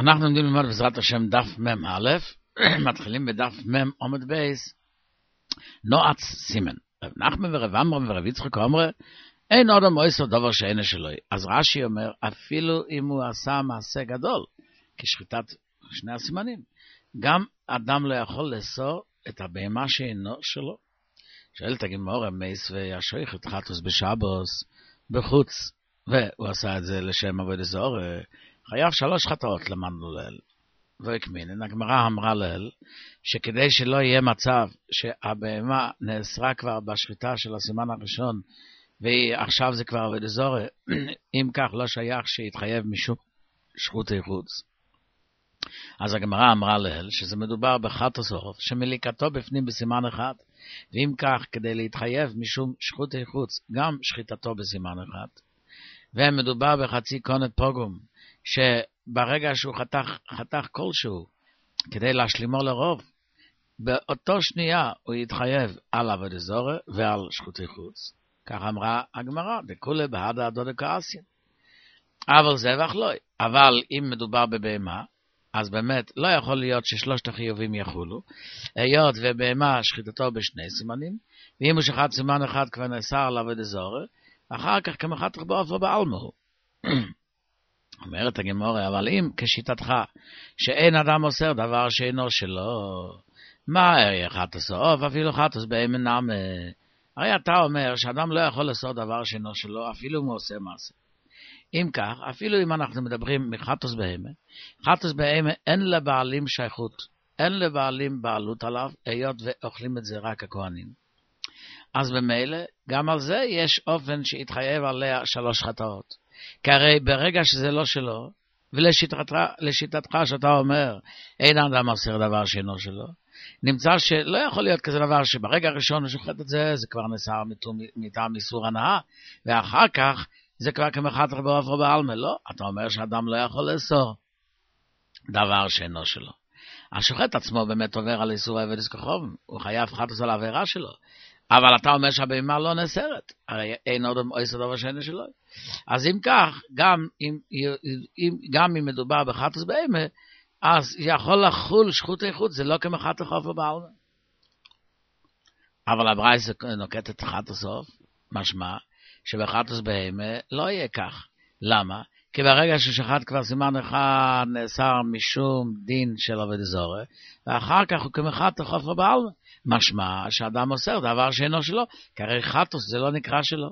אנחנו לומדים ללמוד בעזרת השם דף מם א', מתחילים בדף מם עמוד בייס, נועץ סימן. רב נחמן ורב עמרם ורב יצחק אומרים, אין עוד המועסר דבר שאין שלוי. אז רש"י אומר, אפילו אם הוא עשה מעשה גדול, כשחיטת שני הסימנים, גם אדם לא יכול לאסור את הבהמה שאינו שלו. שואלת הגמרא, מייס וישויך את חטוס בשבוס, בחוץ, והוא עשה את זה לשם עבודת זרה, חייב 3 חטאות למדנו לאל. והקמינן, הגמרא אמרה לאל, שכדי שלא יהיה מצב שהבהמה נאסרה כבר בשחיטה של הסימן הראשון, ועכשיו זה כבר עבודת זרה, אם כך לא שייך שיתחייב משום שחוטי חוץ. אז הגמרא אמרה לאל, שזה מדובר בחטוס עורף, שמליקתו בפנים בסימן אחד, ואם כך, כדי להתחייב משום שחוטי חוץ, גם שחיטתו בסימן אחד, ומדובר בחצי קונת פוגום, שברגע שהוא חתך כלשהו, כדי להשלימו לרוב, באותו שנייה הוא יתחייב על עבודת זרה ועל שחוטי חוץ. כך אמרה הגמרא, דכולי בהדה הדודה כאסין. אבל זה ואכלוי. אבל אם מדובר בבהמה, אז באמת לא יכול להיות ששלושת החיובים יחולו, היות ובהמה שחיטתו בשני סימנים, ואם הוא שחט סימן אחד כבר נאסר על עבודת זרה, אחר כך כמחתך באופו בעלמו. אומרת הגמרא, אבל אם כשיטתך שאין אדם אוסר דבר שאינו שלו, מה יהיה חטוס עוף, אפילו חטוס בהמה נמה. הרי אתה אומר שאדם לא יכול לאסור דבר שאינו שלו, אפילו אם הוא עושה מעשה. אם כך, אפילו אם אנחנו מדברים מחטוס בהמה, חטוס בהמה אין לבעלים שייכות, אין לבעלים בעלות עליו, היות ואוכלים את זה רק הכהנים. אז במילא, גם על זה יש אופן שיתחייב עליה 3 חטאות. כי הרי ברגע שזה לא שלו, ולשיטתך שאתה אומר, אין אדם אוסר דבר שאינו שלו, נמצא שלא יכול להיות כזה דבר שברגע הראשון הוא שוחט את זה, זה כבר נאסר מטעם איסור הנאה, ואחר כך זה כבר כמחתך באופו בעלמא. לא, אתה אומר שאדם לא יכול לאסור דבר שאינו שלו. השוחט עצמו באמת עובר על איסור עבודת כחוב, הוא חייב חטוס על העבירה שלו. אבל אתה אומר שהבהמה לא נאסרת, הרי אין עוד עושה דבר שאין שלו. אז אם כך, גם אם מדובר בחטוס בהמה, אז יכול לחול שחוטי חוץ, זה לא כמחתך באופו בעלמא. אבל הברייתא נוקטת חטוס עוף, משמע שבחטוס בהמה לא יהיה כך. למה? כי ברגע ששחט כבר סימן אחד נאסר משום דין של עבודת זרה, ואחר כך הוא כמחתך באופו בעלמא. משמע שאדם אוסר דבר שאינו שלו, כי הרי חטוס זה לא נקרא שלו.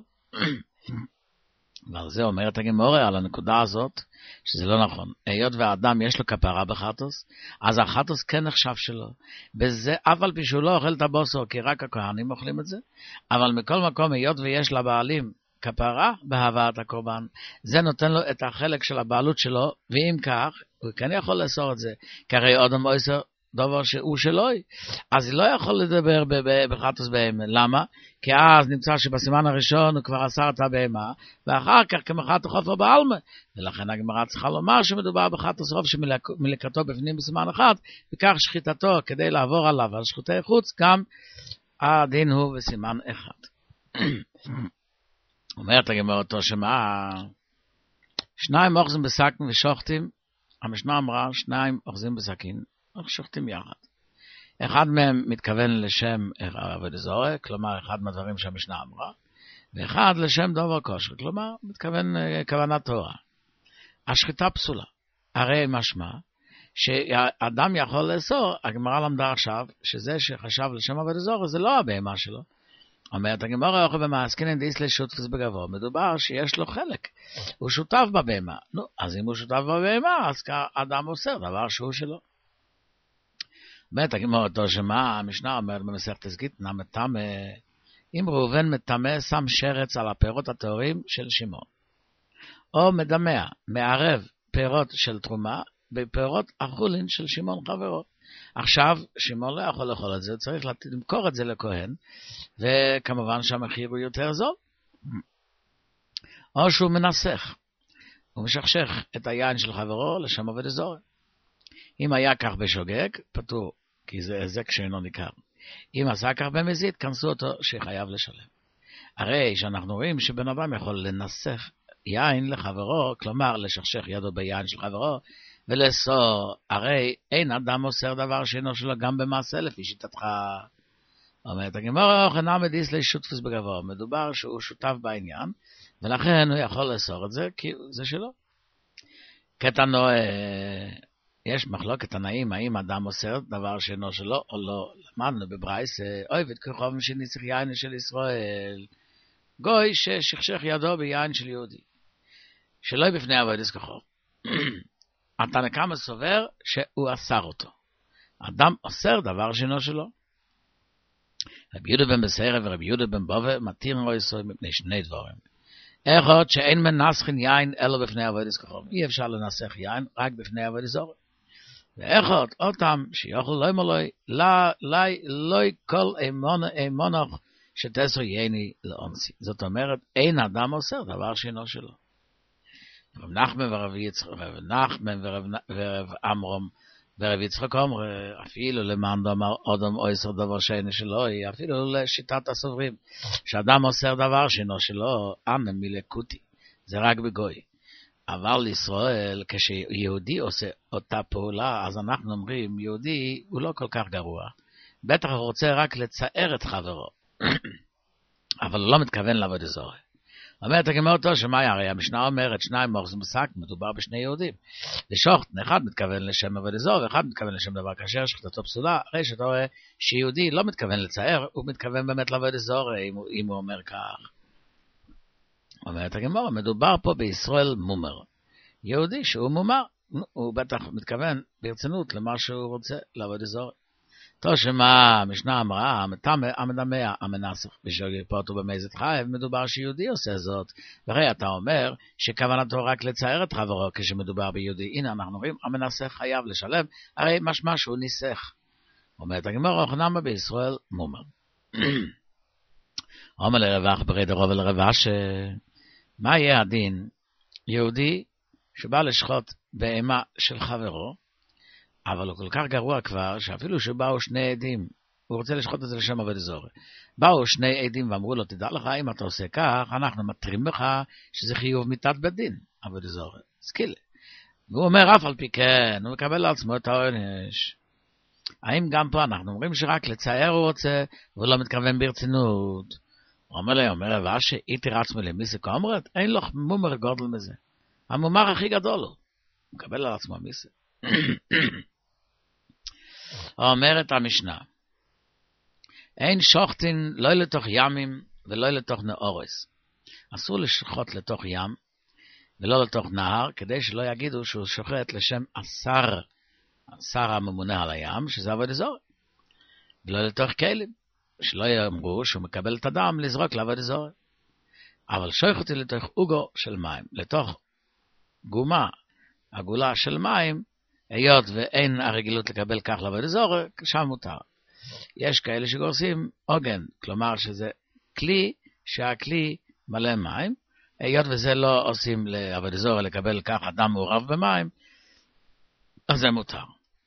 ועל זה אומרת הגמרא על הנקודה הזאת, שזה לא נכון. היות והאדם יש לו כפרה בחטוס, אז החטוס כן נחשב שלו. בזה, אבל שהוא לא אוכל את הבוסר, כי רק הכהנים אוכלים את זה, אבל מכל מקום, היות ויש לבעלים כפרה בהבאת הקורבן, זה נותן לו את החלק של הבעלות שלו, ואם כך, הוא כן יכול לאסור את זה, כי הרי אדם אוסר דבר שהוא שלוי, אז היא לא יכול לדבר בחטוס בהמה. למה? כי אז נמצא שבסימן הראשון הוא כבר אסר את הבהמה, ואחר כך כמחתך באופו בעלמא. ולכן הגמרא צריכה לומר שמדובר בחטוס עוף שמליקתו בפנים בסימן אחד, וכך שחיטתו כדי לעבור עליו על שחוטי חוץ, גם הדין הוא בסימן אחד. אומרת הגמרא אותו שמה, 2 אוחזים בשקים ושוחטים, המשנה אמרה 2 אוחזים בסכין, שוחטים יחד. אחד מהם מתכוון לשם עבודת זרה, כלומר אחד מהדברים שהמשנה אמרה, ואחד לשם דבר כושר, כלומר מתכוון כוונת תורה. השחיטה פסולה. הרי משמע שאדם יכול לאסור, הגמרא למדה עכשיו, שזה שחשב לשם עבודת זרה זה לא הבהמה שלו. אומרת הגמרא, אוכל במעסקינן דיסלי שותפוס בגבוה, מדובר שיש לו חלק, הוא שותף בבהמה. נו, אז אם הוא שותף בבהמה, אז האדם אוסר דבר שהוא שלו. אומרת הגמרא אותו שמה, המשנה אומרת במסכת גיטין, מטמא, אם ראובן מטמא שם שרץ על הפירות הטהורים של שמעון, או מדמע, מערב פירות של תרומה בפירות החולין של שמעון חברו. עכשיו שמעון לא יכול לאכול את זה, צריך למכור את זה לכהן, וכמובן שהמחיר הוא יותר זול. או שהוא מנסח, הוא משכשך את היין של חברו לשם עבודת זרה. אם היה כך בשוגג, פטור, כי זה היזק שאינו ניכר. אם עשה כך במזיד, כנסו אותו שחייב לשלם. הרי שאנחנו רואים שבן אדם יכול לנסח יין לחברו, כלומר לשכשך ידו ביין של חברו, ולאסור, הרי אין אדם אוסר דבר שאינו שלו גם במעשה לפי שיטתך. אומרת הגמרא, חנא מדיס לי שותפוס בגבוה, מדובר שהוא שותף בעניין, ולכן הוא יכול לאסור את זה, כי זה שלו. קטנו, יש מחלוקת תנאים, האם אדם אוסר דבר שאינו שלו או לא. למדנו בברייס, אוהב את כוכב שניצח יין של ישראל, גוי ששכשך ידו ביין של יהודי, שלא בפני עבודת כוכב. התנא קמא סובר שהוא אסר אותו. אדם אוסר דבר שאינו שלו. רבי יהודה בן בסיירא ורבי יהודה בן בובא מתירים לאסור מפני שני דברים. אחד, שאין מנסחין יין אלא בפני עבודת כוכב. אי אפשר לנסח יין רק בפני עבודת זרה. ואחד, אותם שיוכל לא מלוי, לא כל אמונך שתסר ייני לאונסי. זאת אומרת, אין אדם אוסר דבר שאינו שלו. רב נחמן ורב עמרם ורב יצחק אומר, אפילו למען דאמר אדם אוסר דבר שאינו שלו, אפילו לשיטת הסוברים, שאדם אוסר דבר שאינו שלו, אנא מלקוטי, זה רק בגוי. אבל לישראל, כשיהודי עושה אותה פעולה, אז אנחנו אומרים, יהודי הוא לא כל כך גרוע. בטח הוא רוצה רק לצער את חברו, אבל הוא לא מתכוון לעבוד זרה. אומרת הגמרא אותו שמאי, הרי המשנה אומרת, שניים מוחז מושג, מדובר בשני יהודים. לשוחט, אחד מתכוון לשם עבוד זרה, ואחד מתכוון לשם דבר כשר, שחטתו פסולה. הרי שאתה רואה שיהודי לא מתכוון לצער, הוא מתכוון באמת לעבוד זרה, אם הוא אומר כך. אומרת הגמרא, מדובר פה בישראל מומר. יהודי שהוא מומר, הוא בטח מתכוון ברצינות למה שהוא רוצה לעבוד זרה. תו שמה המשנה אמרה, המדמה המנסח בשביל פוטו במזת חייב, מדובר שיהודי עושה זאת. והרי אתה אומר שכוונתו רק לצער את חברו כשמדובר ביהודי. הנה אנחנו רואים, המנסח חייב לשלם, הרי משמע שהוא ניסח. אומרת הגמרא, חנמה בישראל מומר. אומר לרווח ברי דרוב ולרבש, מה יהיה הדין? יהודי שבא לשחוט בהמה של חברו, אבל הוא כל כך גרוע כבר, שאפילו שבאו שני עדים, הוא רוצה לשחוט את זה לשם עבוד זרה. באו שני עדים ואמרו לו, תדע לך, אם אתה עושה כך, אנחנו מתרים בך שזה חיוב מיתת בדין, עבוד זרה. סקילה. והוא אומר, אף על פי כן, הוא מקבל לעצמו את העונש. האם גם פה אנחנו אומרים שרק לצייר הוא רוצה, והוא לא מתכוון ברצינות? הוא אומר לי, אומר רבש, איתי רצמו למיסה כאומרת, אין לו מומר גודל מזה. המומר הכי גדול הוא. הוא מקבל על עצמו מיסה. אומרת המשנה, אין שוחטין לא לתוך ימים ולא לתוך נאורס. אסור לשחוט לתוך ים ולא לתוך נהר, כדי שלא יגידו שהוא שוחט לשם השר הממונה על הים, שזה עבוד זרה. ולא לתוך כלים, שלא יאמרו שהוא מקבל את הדם לזרוק לעבוד זרה. אבל שוחטי לתוך אוגו של מים, לתוך גומה, עגולה של מים, היות ואין הרגילות לקבל כך לעבוד זרה, שם מותר. יש כאלה שגורסים עוגן, כלומר שזה כלי שהכלי מלא מים, היות וזה לא עושים לעבוד זרה לקבל כך אדם מעורב במים, אז זה מותר.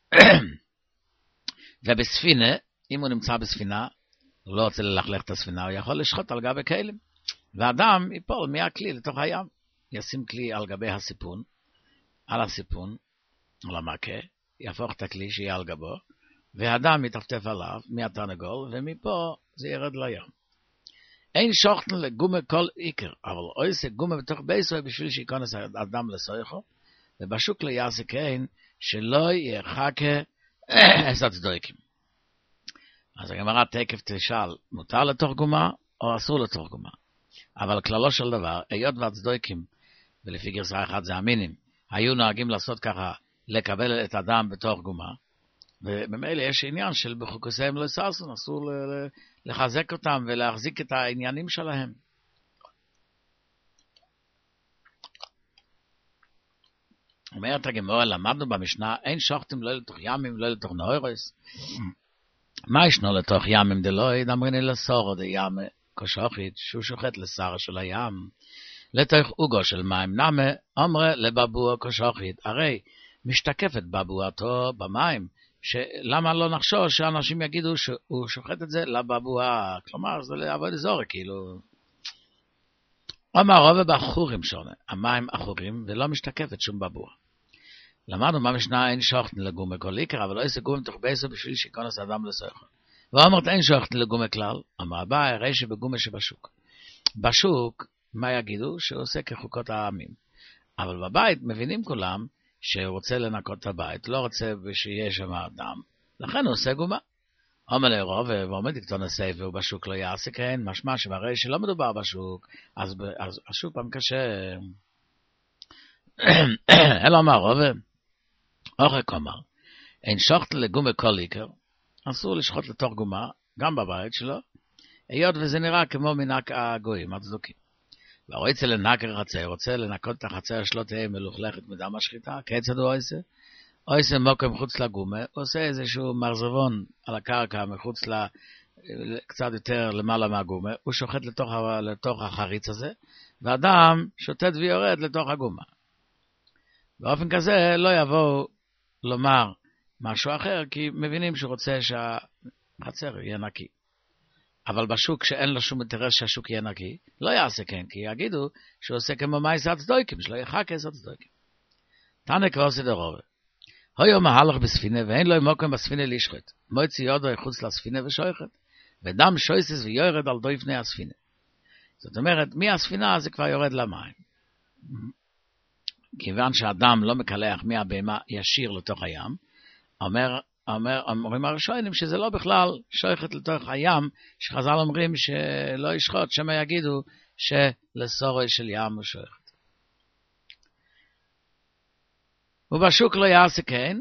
ובספינה, אם הוא נמצא בספינה, הוא לא רוצה ללכלך את הספינה, הוא יכול לשחוט על גבי כלים. ואדם ייפול מהכלי לתוך הים, ישים כלי על גבי הסיפון, על הסיפון, על המכה, יהפוך את הכלי שיהיה על גבו, והאדם יטפטף עליו מהתרנגול, ומפה זה ירד לים. אין שוחטן לגומה כל עיקר, אבל עושה גומה בתוך בייסו בשביל שיכנס האדם לסויחו, ובשוק לא יעשה כן, שלא יחכה את הצדוקים. אז הגמרא תקף תשאל, מותר לתוך גומה או אסור לתוך גומה? אבל כללו של דבר, היות והצדוקים, ולפי גרסה אחת זה המינים, היו נוהגים לעשות ככה, לקבל את הדם בתוך גומה, ובמילא יש עניין של בחוקוסיהם לא ססון, אסור לחזק אותם ולהחזיק את העניינים שלהם. אומרת הגמרא, למדנו במשנה, אין שוחטים לא לתוך ימים, לא לתוך נהורס. מה ישנו לתוך ימים דלוי? דמריני לסורו דיאמה, כשוחית, שהוא שוחט לשר של הים. לתוך אוגו של מים נמה, אמרה לבבוע כשוחית. הרי משתקפת בבועתו במים, למה לא נחשוש שאנשים יגידו שהוא שוחט את זה לבבוע, כלומר זה לעבוד זרה, כאילו. אומר רוב בחורים שונה, המים אחורים ולא משתקפת שום בבוע. למדנו במשנה אין שוחטן לגומה כל עיקר, אבל לא יעשה גומה תוך בעשר בשביל שיכונס אדם לסויכו. ואומרת אין שוחטן לגומה כלל, אמר הבא, הרי שבגומה שבשוק. בשוק, מה יגידו? שהוא עושה כחוקות העמים. אבל בבית מבינים כולם שהוא רוצה לנקות את הבית, לא רוצה שיהיה שם אדם, לכן הוא עושה גומה. אומר לרוב, ועומד לקטון הסייף, והוא בשוק לא יעשה כן, משמע שמראה שלא מדובר בשוק, אז השוק פעם קשה. אלא אמר רוב, אורך אומר, אין שוחט לגומה כל עיקר, אסור לשחוט לתוך גומה, גם בבית שלו, היות וזה נראה כמו מנהג הגויים, הצדוקים. והוא רוצה לנקר חצר, רוצה לנקות את החצר שלו תהיה מלוכלכת מדם השחיטה, כיצד הוא עושה? הוא עושה מוקם חוץ לגומה, הוא עושה איזשהו מרזבון על הקרקע מחוץ קצת יותר למעלה מהגומה, הוא שוחט לתוך החריץ הזה, ואדם שוטט ויורד לתוך הגומה. באופן כזה לא יבואו לומר משהו אחר, כי מבינים שהוא רוצה שהחצר יהיה נקי. אבל בשוק שאין לו שום אינטרס שהשוק יהיה נקי, לא יעשה כן, כי יגידו שהוא עושה כמו מייס הצדוקים, שלא יחכס הצדוקים. תנא כבר עושה דרובה. הויו מהלך בספינה, ואין לו מוקם בספינה לשחט. מוציא יודו חוץ לספינה ושוחט, ודם שויסס ויורד על דויפני הספינה. זאת אומרת, מהספינה זה כבר יורד למים. כיוון שהדם לא מקלח מהבהמה ישיר לתוך הים, אומרים הראשונים שזה לא בכלל שוחט לתוך הים, שחז"ל אומרים שלא ישחוט, שמה יגידו שלסורוי של ים הוא שוחט. ובשוק לא יעשה כן,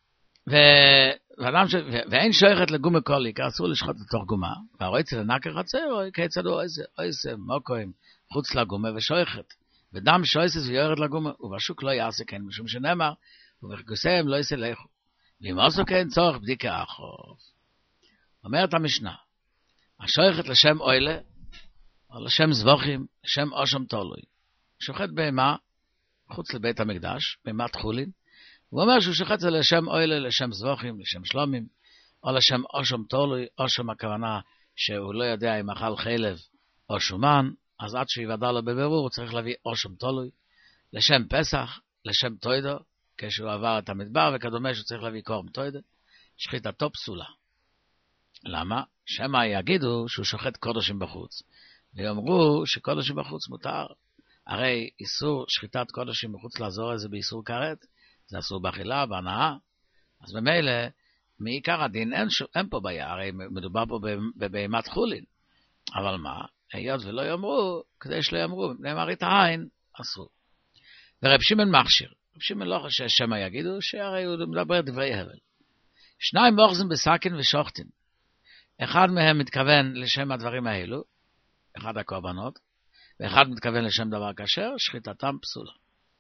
ואין שוחט לגומה כל עיקר, אסור לשחוט לתוך גומה, והרוצה לנקר חצר, כיצד הוא עושה מוקוים חוץ לגומה ושוחט, ודם שויסס ויורד לגומה, ובשוק לא יעשה כן, משום שנאמר, ובחגוסיהם לא יעשה לכו. ואם עשו כן צורך בדיקה אחור. אומרת המשנה, השוחט לשם אוילה, או לשם זבוכים, לשם אושם תולוי. שוחט בהמה, חוץ לבית המקדש, בהמת חולין, הוא אומר שהוא שוחט זה לשם אוילה, לשם זבוכים, לשם שלומים, או לשם אושם תולוי, אושם הכוונה שהוא לא יודע אם אכל חלב או שומן, אז עד שיוודע לו בבירור הוא צריך להביא אושם תולוי, לשם פסח, לשם תוידו, כשהוא עבר את המדבר וכדומה שהוא צריך להביא קורם תוידה, שחיטתו פסולה. למה? שמה יגידו שהוא שוחט קודשים בחוץ, ויאמרו שקודשים בחוץ מותר. הרי איסור שחיטת קודשים בחוץ לעזור זה באיסור כרת, זה אסור באכילה, בהנאה, אז במילא, מעיקר הדין אין פה בעיה, הרי מדובר פה בבהמת חולין. אבל מה? היות ולא יאמרו, כדי שלא יאמרו, מפני מראית העין, אסור. ורב שמעון מכשיר. רב שמעון לא חושב שמה יגידו, שהרי הוא מדבר דברי הבל. שניים אוחזים בסכין ושוחטין. אחד מהם מתכוון לשם הדברים האלו, אחד הקורבנות, ואחד מתכוון לשם דבר כשר, שחיטתם פסולה.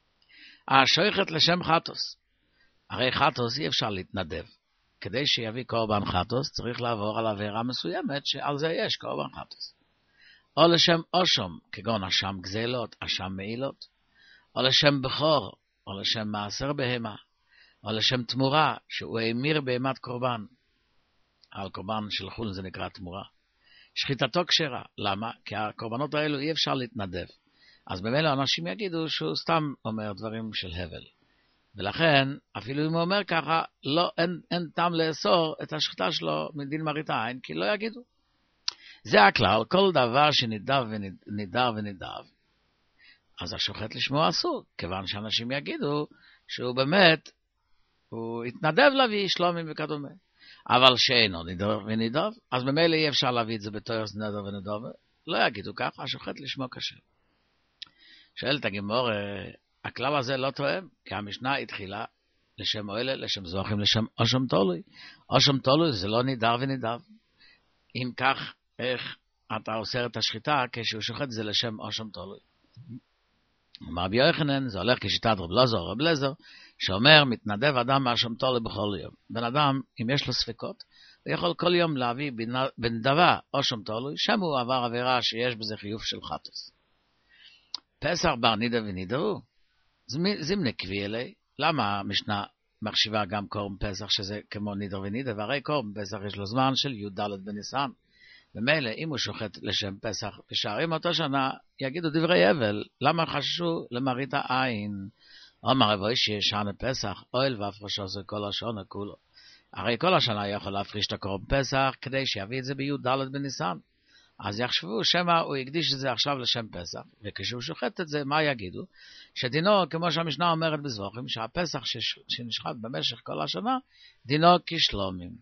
השוחט לשם חטוס. הרי חטוס אי אפשר להתנדב. כדי שיביא קורבן חטוס, צריך לעבור על עבירה מסוימת, שעל זה יש קורבן חטוס. או לשם אושום, כגון אשם גזלות, אשם מעילות, או לשם בכור, או לשם מעשר בהמה, או לשם תמורה, שהוא האמיר בהמת קורבן. על קורבן של חולין זה נקרא תמורה. שחיטתו כשרה. למה? כי הקורבנות האלו אי אפשר להתנדב. אז במילא אנשים יגידו שהוא סתם אומר דברים של הבל. ולכן, אפילו אם הוא אומר ככה, לא, אין טעם לאסור את השחיטה שלו מדין מראית העין, כי לא יגידו. זה הכלל, כל דבר שנידב ונידב, אז השוחט לשמו אסור, כיוון שאנשים יגידו שהוא באמת, הוא התנדב להביא שלומים וכדומה. אבל שאינו נידב ונידב, אז במילא אי אפשר להביא את זה בתוירס נדב ונידב, לא יגידו ככה, השוחט לשמו כשר. שואלת הגמור, הכלל הזה לא תואם, כי המשנה התחילה לשם אוהלה, לשם זוכים, לשם אושם תולוי. אושם תולוי זה לא נידר ונידב. אם כך, איך אתה אוסר את השחיטה כשהוא שוחט זה לשם אושם תולוי? אומר רבי יוחנן, זה הולך כשיטת רב לזר, שאומר, מתנדב אדם מאשם תולוי בכל יום. בן אדם, אם יש לו ספקות, הוא יכול כל יום להביא בנדבה אושם תולוי, שם הוא עבר עבירה שיש בזה חיוב של חטוס. פסח בר נידה ונידרו, זימנה קבי אלי, למה המשנה מחשיבה גם קורם פסח שזה כמו נידר ונידה, והרי קורם פסח יש לו זמן של י' ד' בניסן, ומילא אם הוא שוחט לשם פסח בשערים אותו שנה, יגידו דברי הבל, למה חששו למראית העין? אומר רב אוישי שנה פסח, אוהל והפרשו זה כל השונה כולו. הרי כל השנה יכול להפריש את הקורבן פסח, כדי שיביא את זה בי"ד בניסן. אז יחשבו שמא הוא יקדיש את זה עכשיו לשם פסח, וכשהוא שוחט את זה, מה יגידו? שדינו, כמו שהמשנה אומרת בזבוכים, שהפסח שנשחט במשך כל השנה, דינו כשלומים.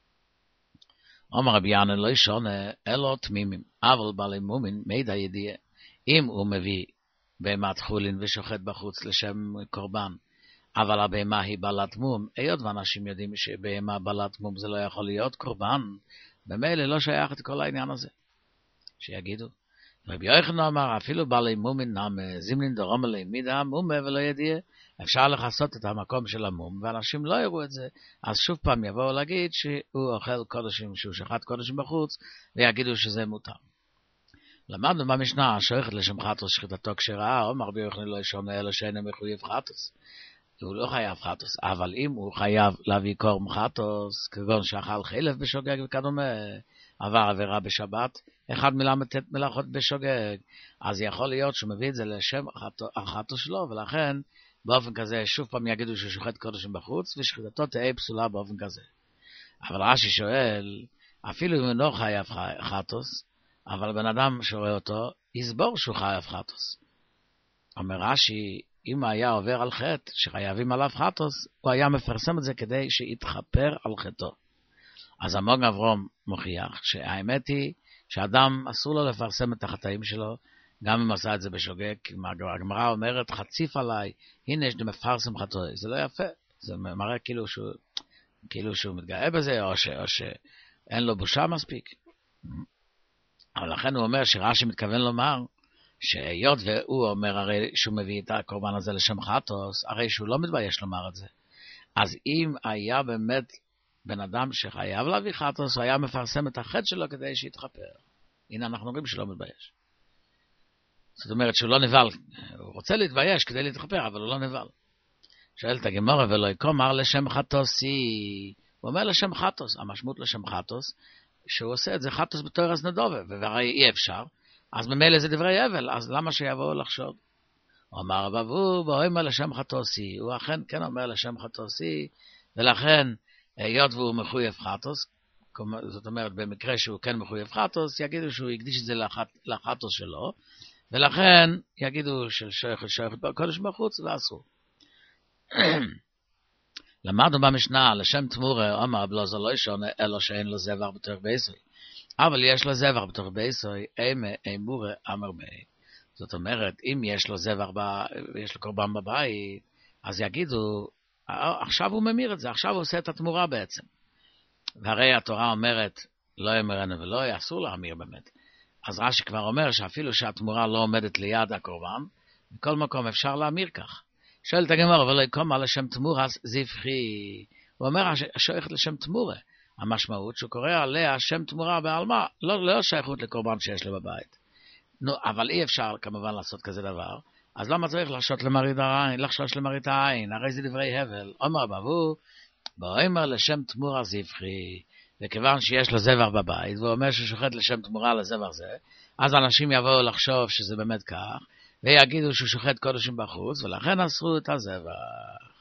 אומר רבי ינא לא שונה, אלו תמימים, אבל בעלי מומין מידע ידיעה. אם הוא מביא בהמת חולין ושוחט בחוץ לשם קורבן, אבל הבהמה היא בעלת מום, היות ואנשים יודעים שבהמה בעלת מום זה לא יכול להיות קורבן, במילא לא שייך את כל העניין הזה. שיגידו. רבי יוחנן אמר, אפילו בעלי מומין נם זימנין דרום אלי מידה מומה ולא ידיע, אפשר לחסות את המקום של המום, ואנשים לא יראו את זה, אז שוב פעם יבואו להגיד שהוא אוכל קודשים, שהוא שחט קודשים בחוץ, ויגידו שזה מותר. למדנו במשנה, שוחט לשם חטוס שחיטתו כשרה, אומר רבי יוחנן לא שונה אלא שאינו מחויב חטוס. הוא לא חייב חטוס, אבל אם הוא חייב להביא קורבן חטוס, כגון שאכל חילף בשוגג וכדומה, עבר עבירה בשבת, אחד מל"ט מלאכות בשוגג, אז יכול להיות שהוא מביא את זה לשם החטוס שלו, ולכן באופן כזה שוב פעם יגידו שהוא שוחט קודשים בחוץ, ושחיטתו תהיה פסולה באופן כזה. אבל רש"י שואל, אפילו אם הוא לא חייב חטוס, אבל בן אדם שרואה אותו, יסבור שהוא חייב חטוס. אומר רש"י, אם היה עובר על חטא שחייבים עליו חטוס, הוא היה מפרסם את זה כדי שיתחפר על חטאו. אז המוגן אברום מוכיח שהאמת היא שאדם אסור לו לפרסם את החטאים שלו, גם אם עשה את זה בשוגג. הגמרא אומרת, חציף עליי, הנה יש לי מפרסם חטאי. זה לא יפה, זה מראה כאילו שהוא מתגאה בזה, או שאין לו בושה מספיק. אבל לכן הוא אומר שרש"י מתכוון לומר, שהיות והוא אומר הרי שהוא מביא את הקורבן הזה לשם חטוס, הרי שהוא לא מתבייש לומר את זה. אז אם היה באמת בן אדם שחייב להביא חטוס, הוא היה מפרסם את החטא שלו כדי שיתחפר. הנה אנחנו רואים שהוא לא מתבייש. זאת אומרת שהוא לא נבל, הוא רוצה להתבייש כדי להתחפר, אבל הוא לא נבל. שואל את הגמרא, ולא יקומר לשם חטוסי. הוא אומר לשם חטוס, המשמעות לשם חטוס, שהוא עושה את זה חטוס בתורס נדובה, והרי אי אפשר, אז ממילא זה דברי אבל, אז למה שיבואו לחשוב? אומר רב אבו, באומר לשם חטוסי, הוא אכן כן אומר לשם חטוסי, ולכן, היות והוא מחויב חטוס, זאת אומרת, במקרה שהוא כן מחויב חטוס, יגידו שהוא יקדיש את זה לחטוס שלו, ולכן יגידו של שייכת קודש בחוץ, ואסור. למדנו במשנה, לשם תמורה, אומר בלו זה לא שונה, אלא שאין לו זבח בתוך ביסוי. אבל יש לו זבח בתוך ביסוי, אמורה אמר בי. זאת אומרת, אם יש לו זבח, יש לו קורבן בבית, אז יגידו, עכשיו הוא ממיר את זה, עכשיו הוא עושה את התמורה בעצם. והרי התורה אומרת, לא ימרנו ולא, אסור להמיר באמת. אז רש"י כבר אומר שאפילו שהתמורה לא עומדת ליד הקורבן, בכל מקום אפשר להמיר כך. שואל את הגמרא, ולא יקום על לשם תמורה זבחי. הוא אומר, שייכת לשם תמורה. המשמעות שהוא קורא עליה שם תמורה בעלמה, לא שייכות לקורבן שיש לו בבית. נו, אבל אי אפשר כמובן לעשות כזה דבר. אז למה צריך לחשוש למראית העין? הרי זה דברי הבל. אומר בבו, באומר לשם תמורה זבחי, וכיוון שיש לו זבח בבית, והוא אומר ששוחט לשם תמורה לזבח זה, אז אנשים יבואו לחשוב שזה באמת כך, ויגידו שהוא שוחט קודשים בחוץ, ולכן אסרו את הזבח.